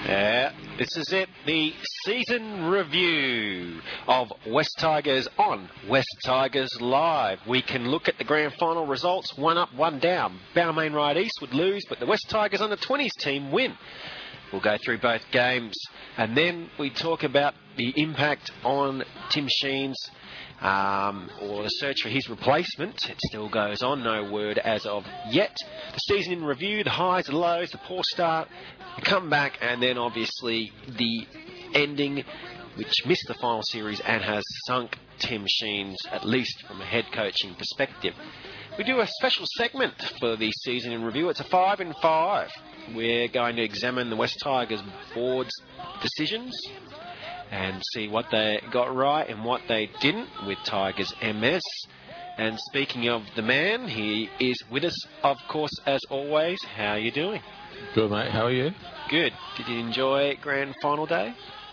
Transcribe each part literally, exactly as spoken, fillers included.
Yeah, this is it, the season review of West Tigers on West Tigers Live. We can look at the grand final results, one up, one down. Balmain Right East would lose, but the West Tigers under twenties team win. We'll go through both games, and then we talk about the impact on Tim Sheens, um, or the search for his replacement. It still goes on, no word as of yet. The season in review, the highs, the lows, the poor start, the comeback, and then obviously the ending, which missed the final series and has sunk Tim Sheens, at least from a head coaching perspective. We do a special segment for the season in review. It's a five and five. We're going to examine the West Tigers board's decisions and see what they got right and what they didn't with Tigers M S. And speaking of the man, he is with us, of course, as always. How are you doing? Good, mate. How are you? Good. Did you enjoy grand final day?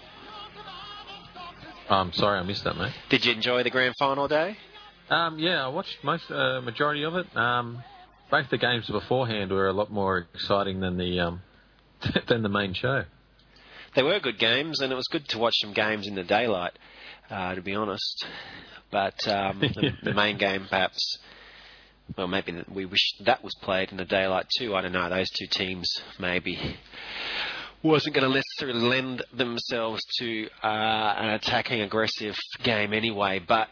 Um, sorry, I missed that, mate. Did you enjoy the grand final day? Um, yeah, I watched most uh, majority of it. Um, both the games beforehand were a lot more exciting than the um, than the main show. They were good games, and it was good to watch some games in the daylight, uh, to be honest. But um, the, the main game, perhaps, well, maybe we wish that was played in the daylight too. I don't know. Those two teams maybe wasn't going to necessarily lend themselves to uh, an attacking, aggressive game anyway. But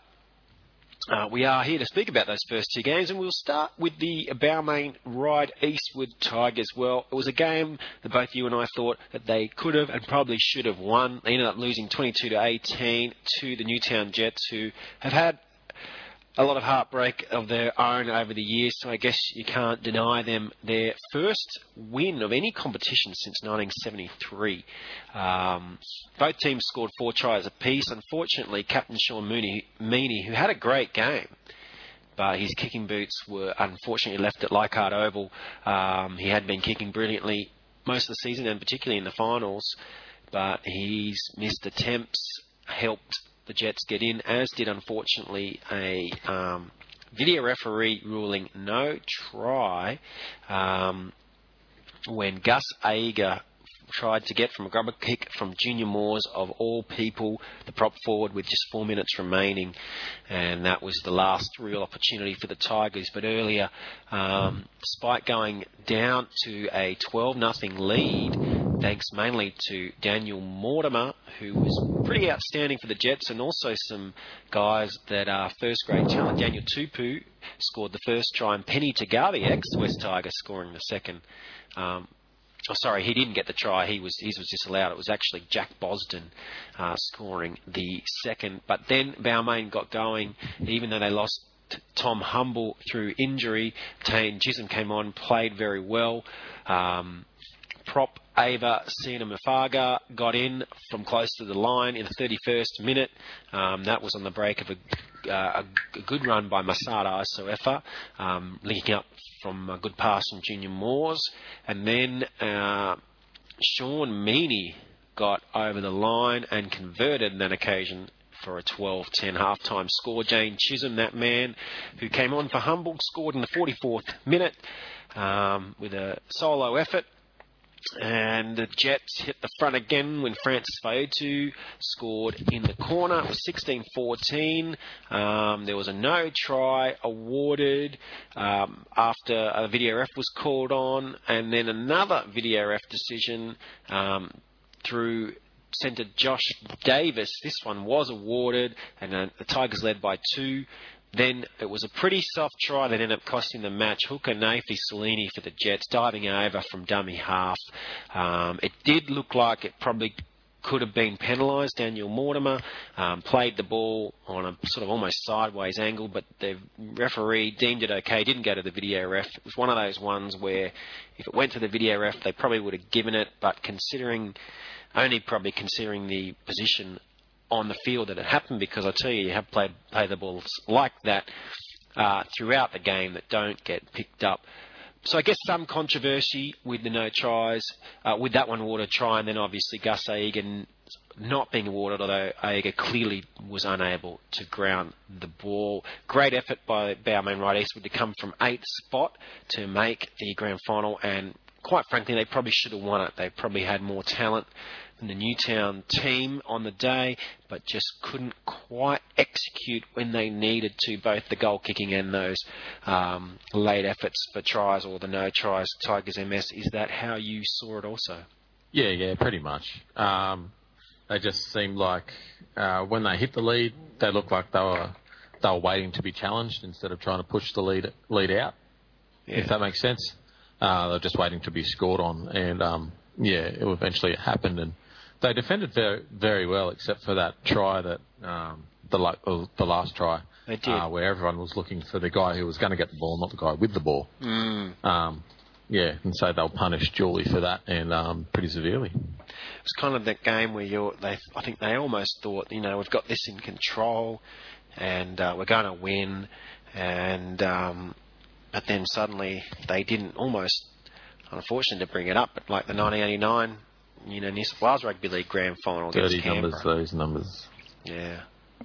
Uh, we are here to speak about those first two games, and we'll start with the Balmain Ride Eastwood Tigers. Well, it was a game that both you and I thought that they could have and probably should have won. They ended up losing twenty-two to eighteen to the Newtown Jets, who have had a lot of heartbreak of their own over the years, so I guess you can't deny them their first win of any competition since nineteen seventy-three. Um, both teams scored four tries apiece. Unfortunately, Captain Sean Mooney, Meaney, who had a great game, but his kicking boots were unfortunately left at Leichhardt Oval. Um, he had been kicking brilliantly most of the season, and particularly in the finals, but his missed attempts helped the Jets get in, as did unfortunately a um, video referee ruling no try um, when Gus Ager tried to get from a grubber kick from Junior Moores, of all people, the prop forward, with just four minutes remaining, and that was the last real opportunity for the Tigers. But earlier, um, despite going down to a twelve nothing lead, thanks mainly to Daniel Mortimer, who was pretty outstanding for the Jets, and also some guys that are first-grade talent. Daniel Tupu scored the first try, and Penny Tagavi, ex-West Tiger, scoring the second. Um, oh, sorry, he didn't get the try. He was his was disallowed. It was actually Jack Bosden uh, scoring the second. But then Balmain got going, even though they lost Tom Humble through injury. Tane Chisholm came on, played very well. Um, prop Ava Sinamafaga got in from close to the line in the thirty-first minute. Um, that was on the break of a, uh, a good run by Masada Isoefa, um, linking up from a good pass from Junior Moores. And then uh, Sean Meaney got over the line and converted on that occasion for a twelve ten half-time score. Jane Chisholm, that man who came on for Humboldt, scored in the forty-fourth minute um, with a solo effort. And the Jets hit the front again when Francis Faiutu scored in the corner. It was sixteen fourteen. Um, there was a no try awarded um, after a video ref was called on, and then another video ref decision um, through centre Josh Davis. This one was awarded, and uh, the Tigers led by two. Then it was a pretty soft try that ended up costing the match. Hooker Nafi Salini for the Jets, diving over from dummy half. Um, it did look like it probably could have been penalised. Daniel Mortimer um, played the ball on a sort of almost sideways angle, but the referee deemed it okay, didn't go to the video ref. It was one of those ones where if it went to the video ref, they probably would have given it, but considering, only probably considering the position on the field that it happened, because I tell you, you have played play the balls like that uh, throughout the game that don't get picked up. So I guess some controversy with the no tries, uh, with that one awarded try, and then obviously Gus Ager not being awarded, although Ager clearly was unable to ground the ball. Great effort by Balmain Right Eastwood to come from eighth spot to make the grand final, and quite frankly, they probably should have won it. They probably had more talent than the Newtown team on the day, but just couldn't quite execute when they needed to, both the goal kicking and those um, late efforts for tries or the no tries. Tigers M S, is that how you saw it also? Yeah, yeah, pretty much. Um, they just seemed like uh, when they hit the lead, they looked like they were they were waiting to be challenged instead of trying to push the lead lead out. Yeah. If that makes sense. Uh, they're just waiting to be scored on, and um, yeah, it eventually it happened, and they defended very, very well, except for that try that um, the uh, the last try, they did. Uh, where everyone was looking for the guy who was going to get the ball, not the guy with the ball. Mm. Um, yeah, and so they'll punish Julie for that, and um, pretty severely. It's kind of that game where you're. They, I think they almost thought, you know, we've got this in control, and uh, we're going to win, and. Um, But then suddenly they didn't, almost, unfortunate to bring it up, but like the nineteen eighty-nine, you know, New South Wales Rugby League Grand Final against Canberra. Dirty numbers, those numbers. Yeah.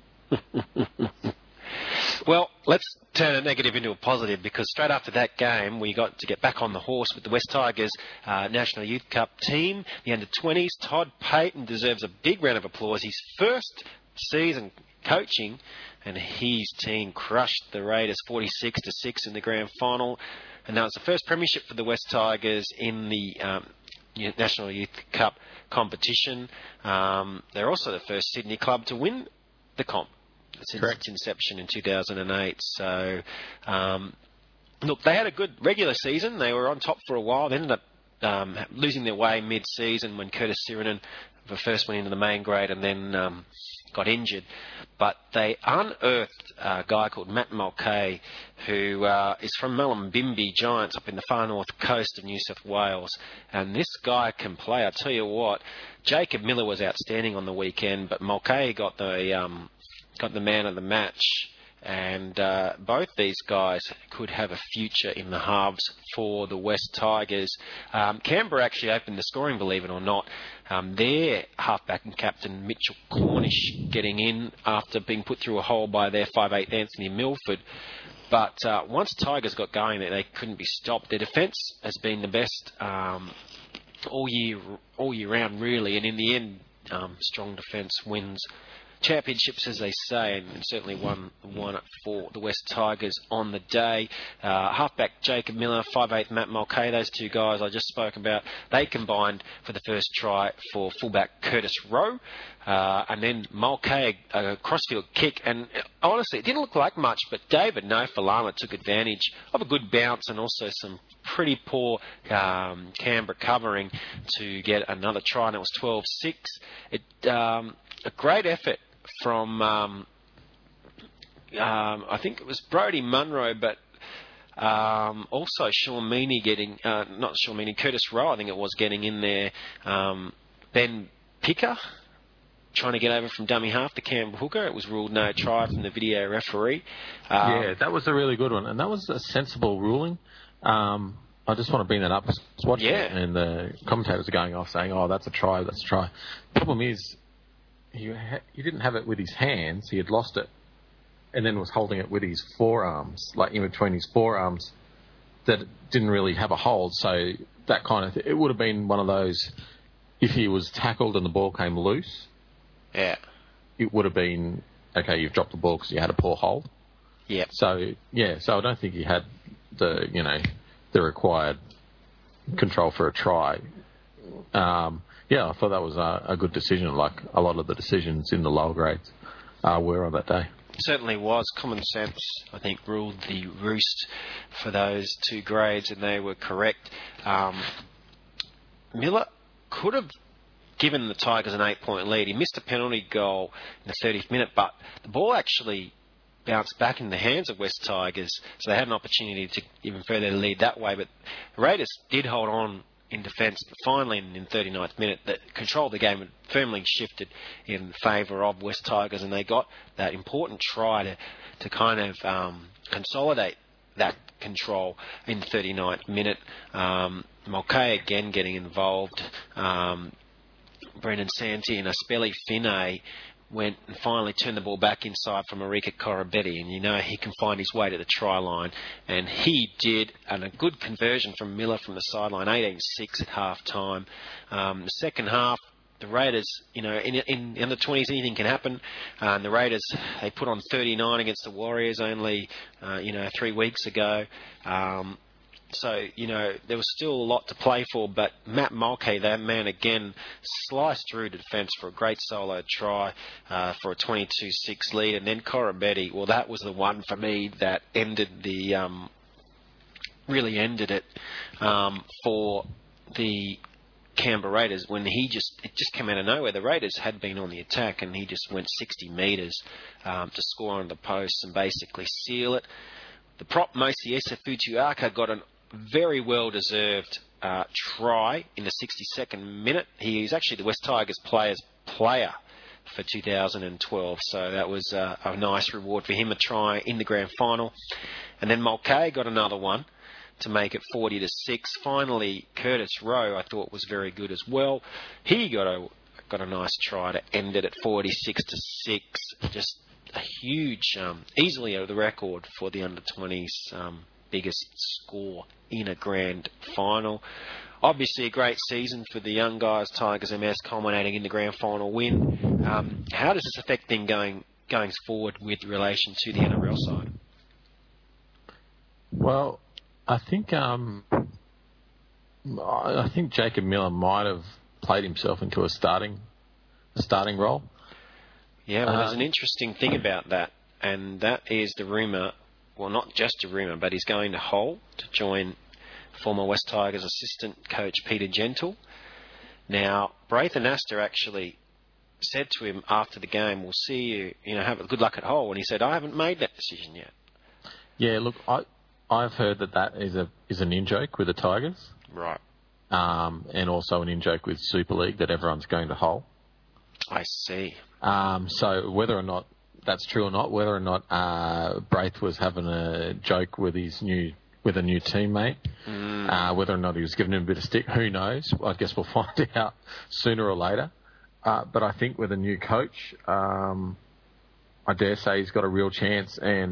Well, let's turn a negative into a positive, because straight after that game we got to get back on the horse with the West Tigers uh, National Youth Cup team, the under twenties. Todd Payton deserves a big round of applause. His first season coaching, and his team crushed the Raiders forty-six to six in the grand final, and that was the first premiership for the West Tigers in the um, National Youth Cup competition. Um, they're also the first Sydney club to win the comp since Correct. its inception in two thousand eight. So, um, look, they had a good regular season. They were on top for a while. They ended up um, losing their way mid-season when Curtis Sirenen first went into the main grade and then um, got injured. But they unearthed a guy called Matt Mulcahy, who uh, is from Mullumbimby Giants up in the far north coast of New South Wales. And this guy can play. I tell you what, Jacob Miller was outstanding on the weekend, but Mulcahy got the um, got the man of the match. And uh, both these guys could have a future in the halves for the West Tigers. Um, Canberra actually opened the scoring, believe it or not. Um, their halfback and captain, Mitchell Cornish, getting in after being put through a hole by their five eight Anthony Milford. But uh, once Tigers got going, they couldn't be stopped. Their defence has been the best um, all year all year round, really. And in the end, um, strong defence wins championships, as they say, and certainly won one for the West Tigers on the day. Uh, halfback Jacob Miller, five eight Matt Mulcahy, those two guys I just spoke about, they combined for the first try for fullback Curtis Rowe. Uh, and then Mulcahy, a crossfield kick, and honestly, it didn't look like much, but David Nofalama took advantage of a good bounce and also some pretty poor um, Canberra covering to get another try, and it was twelve six. It, um, a great effort from, um, um, I think it was Brodie Munro, but um, also Sean Meaney getting, uh, not Sean Meaney, Curtis Rowe, I think it was, getting in there. Um, Ben Picker trying to get over from dummy half to Cam Hooker. It was ruled no try from the video referee. Um, yeah, that was a really good one, and that was a sensible ruling. Um, I just want to bring that up. I was watching yeah. it, and the commentators are going off saying, oh, that's a try, that's a try. The problem is, He, ha- he didn't have it with his hands. He had lost it, and then was holding it with his forearms, like in between his forearms, that didn't really have a hold. So that kind of th- it would have been one of those. If he was tackled and the ball came loose, yeah, it would have been okay. You've dropped the ball because you had a poor hold. Yeah. So yeah, so I don't think he had the you know the required control for a try. Um, Yeah, I thought that was a, a good decision, like a lot of the decisions in the lower grades uh, were on that day. Certainly was. Common sense, I think, ruled the roost for those two grades, and they were correct. Um, Miller could have given the Tigers an eight-point lead. He missed a penalty goal in the thirtieth minute, but the ball actually bounced back in the hands of West Tigers, so they had an opportunity to even further lead that way. But the Raiders did hold on in defence, but finally in the thirty-ninth minute, the control of the game had firmly shifted in favour of West Tigers, and they got that important try to, to kind of um, consolidate that control in the thirty-ninth minute. Um, Mulcahy again getting involved. Um, Brendan Santee and Aspeli Finney went and finally turned the ball back inside for Marika Koroibete, and you know he can find his way to the try line, and he did, and a good conversion from Miller from the sideline, eighteen six at half time. Um, the second half, the Raiders, you know, in, in, in the twenties, anything can happen. Uh, and the Raiders, they put on thirty-nine against the Warriors only, uh, you know, three weeks ago. Um, so, you know, there was still a lot to play for, but Matt Mulcahy, that man again, sliced through the defence for a great solo try uh, for a twenty-two six lead. And then Koroibete, well, that was the one for me that ended the, um, really ended it um, for the Canberra Raiders, when he just, it just came out of nowhere. The Raiders had been on the attack and he just went sixty metres um, to score on the post and basically seal it. The prop Mosiesa Futuaka got a very well-deserved uh, try in the sixty-second minute. He is actually the West Tigers players player for two thousand twelve, so that was uh, a nice reward for him, a try in the grand final. And then Mulcahy got another one to make it forty to six. Finally, Curtis Rowe, I thought, was very good as well. He got a got a nice try to end it at forty-six to six. Just a huge, um, easily out of the record for the under twenties um, biggest score in a grand final. Obviously, a great season for the young guys, Tigers M S, culminating in the grand final win. Um, how does this affect them going going forward with relation to the N R L side? Well, I think um, I think Jacob Miller might have played himself into a starting a starting role. Yeah, well, uh, there's an interesting thing about that, and that is the rumour, well, not just a rumour, but he's going to Hull to join former West Tigers assistant coach Peter Gentle. Now, Braith Anasta actually said to him after the game, we'll see you, you know, have good luck at Hull, and he said, I haven't made that decision yet. Yeah, look, I... I've heard that that is a is an in-joke with the Tigers. Right. Um, and also an in-joke with Super League that everyone's going to Hull. I see. Um, so whether or not that's true or not, whether or not uh, Braith was having a joke with his new with a new teammate, mm. uh, whether or not he was giving him a bit of stick, who knows? I guess we'll find out sooner or later. Uh, but I think with a new coach, um, I dare say he's got a real chance. And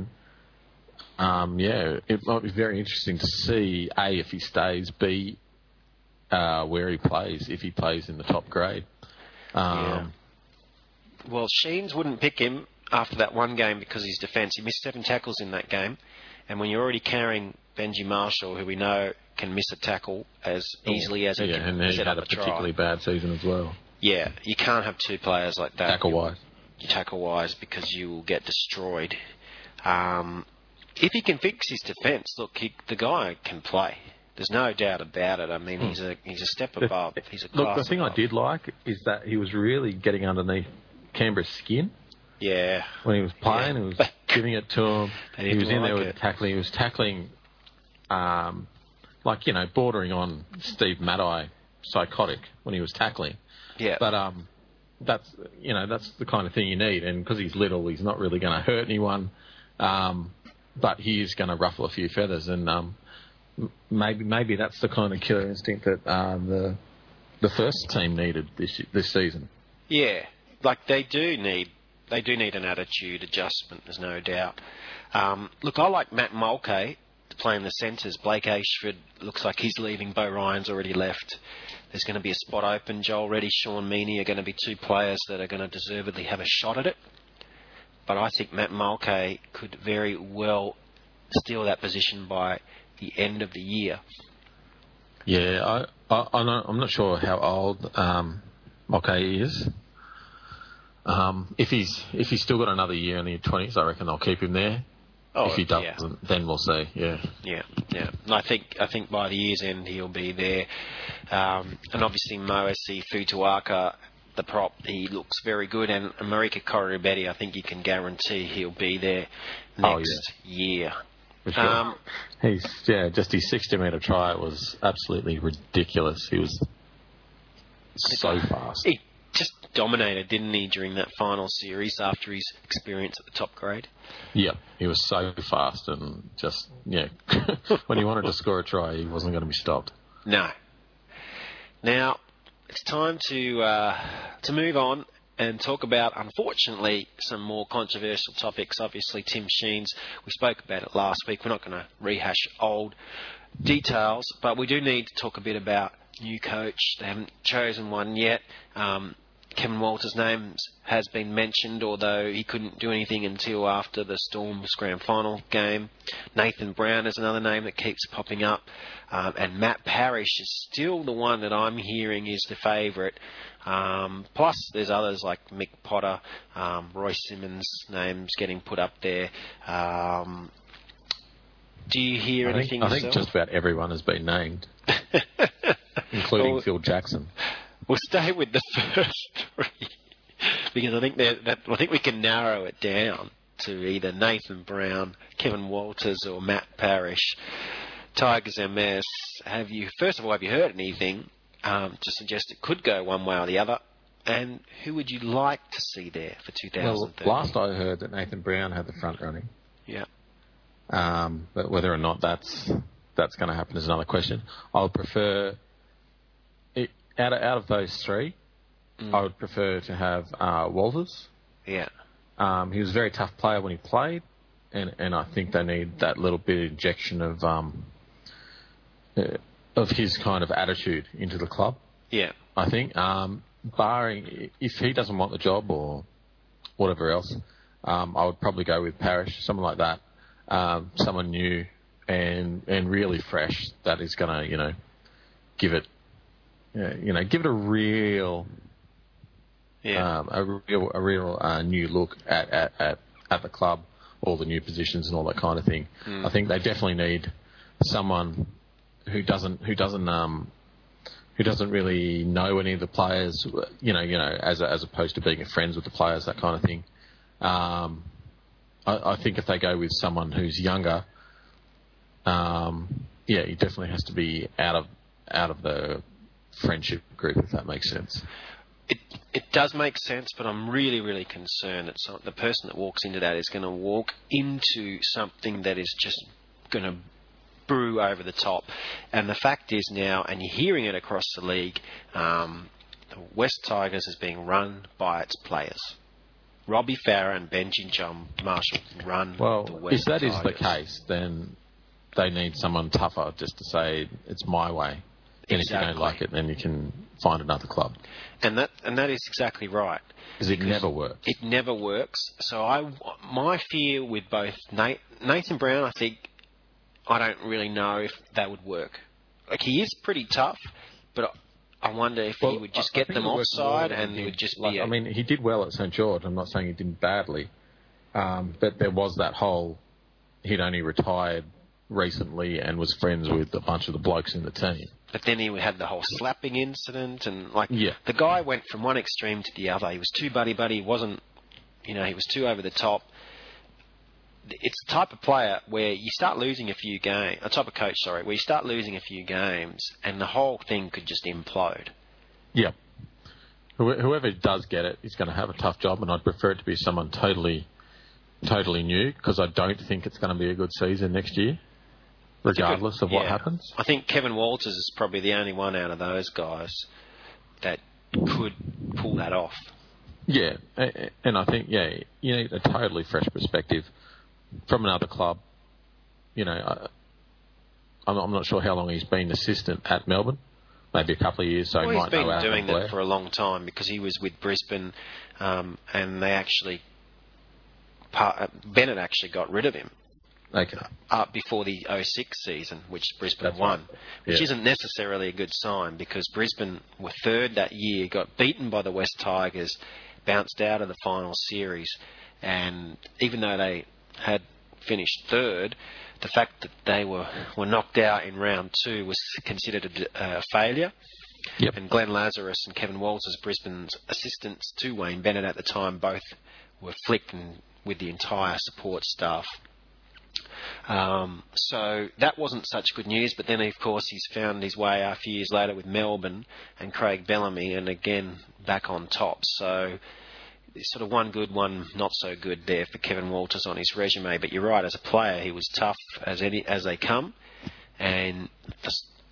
Um, yeah, it might be very interesting to see, A, if he stays, B, uh, where he plays, if he plays in the top grade. Um, yeah. Well, Sheens wouldn't pick him after that one game because of his defence. He missed seven tackles in that game. And when you're already carrying Benji Marshall, who we know can miss a tackle as easily as he yeah, can and he set had up a particularly try. bad season as well. Yeah, you can't have two players like that. Tackle-wise. Tackle-wise, because you will get destroyed. Um... If he can fix his defence, look, he, the guy can play. There's no doubt about it. I mean, he's a he's a step above. He's a class Look, the thing above. I did like is that he was really getting underneath Canberra's skin. Yeah. When he was playing, yeah. he was giving it to him. He was in like there with it. tackling. He was tackling, um, like, you know, bordering on Steve Maddai psychotic when he was tackling. Yeah. But um, that's, you know, that's the kind of thing you need. And because he's little, he's not really going to hurt anyone. Um, but he is going to ruffle a few feathers, and um, maybe maybe that's the kind of killer instinct that uh, the the first team needed this this season. Yeah, like they do need they do need an attitude adjustment. There's no doubt. Um, look, I like Matt Mulcahy to play in the centres. Blake Ashford looks like he's leaving. Bo Ryan's already left. There's going to be a spot open. Joel Reddy, Sean Meaney are going to be two players that are going to deservedly have a shot at it. But I think Matt Mulcahy could very well steal that position by the end of the year. Yeah, I, I, I'm, not, I'm not sure how old um, Mulcahy is. Um, if he's if he's still got another year in the twenties, I reckon I'll keep him there. Oh, if he doesn't, yeah. then we'll see. Yeah, yeah, yeah. And I think I think by the year's end he'll be there. Um, and obviously Moesi Futuaka, the prop, he looks very good, and Marika Koroibete, I think you can guarantee he'll be there next oh, yeah. year. For sure. Um, He's yeah, just his sixty metre try was absolutely ridiculous. He was so fast. He just dominated, didn't he, during that final series after his experience at the top grade? Yeah, he was so fast and just yeah. When he wanted to score a try, he wasn't going to be stopped. No. Now, it's time to uh, to move on and talk about, unfortunately, some more controversial topics. Obviously, Tim Sheens, we spoke about it last week. We're not going to rehash old details, but we do need to talk a bit about new coach. They haven't chosen one yet. Um, Kevin Walters' name has been mentioned, although he couldn't do anything until after the Storm's grand final game. Nathan Brown is another name that keeps popping up. Um, and Matt Parrish is still the one that I'm hearing is the favourite. Um, plus, there's others like Mick Potter, um, Roy Simmons' names getting put up there. Um, do you hear I anything think, I yourself? think just about everyone has been named, including well, Phil Jackson. We'll stay with the first three because I think that, that I think we can narrow it down to either Nathan Brown, Kevin Walters, or Matt Parrish. Tigers M S, have you first of all have you heard anything um, to suggest it could go one way or the other? And who would you like to see there for two thousand thirteen? Well, last I heard that Nathan Brown had the front running. Yeah. Um, but whether or not that's that's going to happen is another question. I would prefer it, out of out of those three, mm. I would prefer to have uh, Walters. Yeah. Um, he was a very tough player when he played, and and I think they need that little bit of injection of um uh, of his kind of attitude into the club. Yeah. I think, um, barring if he doesn't want the job or whatever else, um, I would probably go with Parrish, someone like that. Um, someone new and and really fresh that is going to, you know, give it, uh, you know, give it a real, yeah. um, a real, a real uh, new look at, at, at, at the club, all the new positions and all that kind of thing. Mm. I think they definitely need someone who doesn't, who doesn't, um, who doesn't really know any of the players, you know, you know, as a, as opposed to being friends with the players, that kind of thing. Um, I, I think if they go with someone who's younger, um, yeah, he definitely has to be out of out of the friendship group, if that makes sense. It it does make sense, but I'm really, really concerned that some, the person that walks into that is going to walk into something that is just going to brew over the top. And the fact is now, and you're hearing it across the league, um, the West Tigers is being run by its players. Robbie Farah and Benji John Marshall run well, the West if that Tigers. is the case, then they need someone tougher just to say it's my way. And exactly. if you don't like it, then you can find another club. And that and that is exactly right. Because it never works. It never works. So I, my fear with both Nate, Nathan Brown, I think, I don't really know if that would work. Like, he is pretty tough, but I wonder if well, he would just I, get I them offside and it would just like, be... A, I mean, he did well at St George. I'm not saying he didn't badly. Um, but there was that whole... He'd only retired recently and was friends with a bunch of the blokes in the team. But then he had the whole slapping incident and, like, yeah. the guy went from one extreme to the other. He was too buddy-buddy. He wasn't... You know, he was too over the top. It's the type of player where you start losing a few games, a type of coach, sorry, where you start losing a few games and the whole thing could just implode. Yeah. Whoever does get it is going to have a tough job, and I'd prefer it to be someone totally, totally new, because I don't think it's going to be a good season next year, regardless of what yeah. happens. I think Kevin Walters is probably the only one out of those guys that could pull that off. Yeah, and I think, yeah, you need a totally fresh perspective from another club. You know, I, I'm, I'm not sure how long he's been assistant at Melbourne. Maybe a couple of years, so well, he he's might been know doing Blair. that for a long time because he was with Brisbane, um, and they actually part, Bennett actually got rid of him. Okay. Uh, before the oh six season, which Brisbane That's won, right. which yeah. isn't necessarily a good sign because Brisbane were third that year, got beaten by the West Tigers, bounced out of the final series, and even though they had finished third, the fact that they were, were knocked out in round two was considered a, a failure. Yep. And Glenn Lazarus and Kevin Walters, Brisbane's assistants to Wayne Bennett at the time, both were flicked and with the entire support staff. Um, so that wasn't such good news, but then of course he's found his way a few years later with Melbourne and Craig Bellamy, and again back on top. So sort of one good, one not so good there for Kevin Walters on his resume. But you're right, as a player, he was tough as any as they come, and the,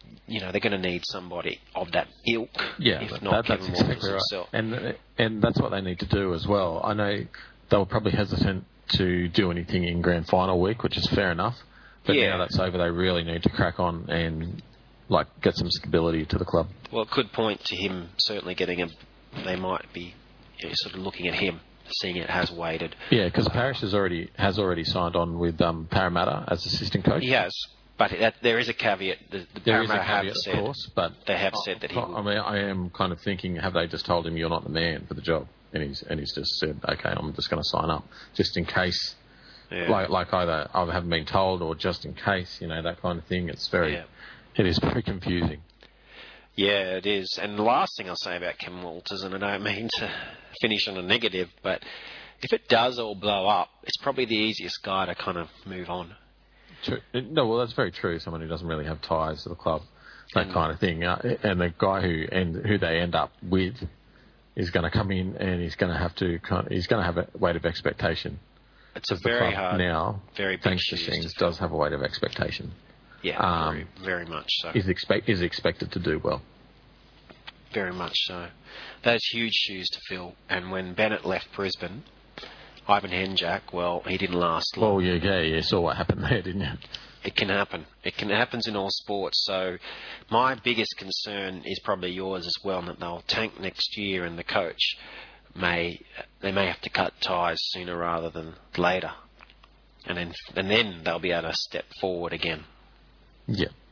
you know, they're going to need somebody of that ilk, Yeah, if that, not that's Kevin exactly Walters right. himself. And and that's what they need to do as well. I know they were probably hesitant to do anything in grand final week, which is fair enough. But Yeah. now that's over, they really need to crack on and like get some stability to the club. Well, it could point to him certainly getting a. They might be you know, sort of looking at him, seeing it has waited. Yeah, because Parrish has already has already signed on with um, Parramatta as assistant coach. He has, but that, there is a caveat. The, the There is a Parramatta have caveat, said, of course, but they have said that he. I Will, mean, I am kind of thinking, have they just told him you're not the man for the job, and he's and he's just said, okay, I'm just going to sign up, just in case. yeah. Like, like either I haven't been told or just in case, you know, that kind of thing. It's very, Yeah. it is very confusing. Yeah, it is. And the last thing I'll say about Kim Walters, and I don't mean to finish on a negative, but if it does all blow up, it's probably the easiest guy to kind of move on. True. No, well, that's very true. Someone who doesn't really have ties to the club, that And- kind of thing. Uh, and the guy who and who they end up with is going to come in and he's going to have to kind of, he's going to have a weight of expectation. It's a Because the very club hard, now, very big thanks to shoes Sheens, to fill. does have a weight of expectation. Yeah, Um, very, very much so. Is expect is expected to do well. Very much so. Those huge shoes to fill. And when Bennett left Brisbane, Ivan Henjak, well, he didn't last long. Oh yeah, yeah, you saw what happened there, didn't you? It can happen. It can happen in all sports. So my biggest concern is probably yours as well, that they'll tank next year and the coach may they may have to cut ties sooner rather than later. And then and then they'll be able to step forward again. Yeah.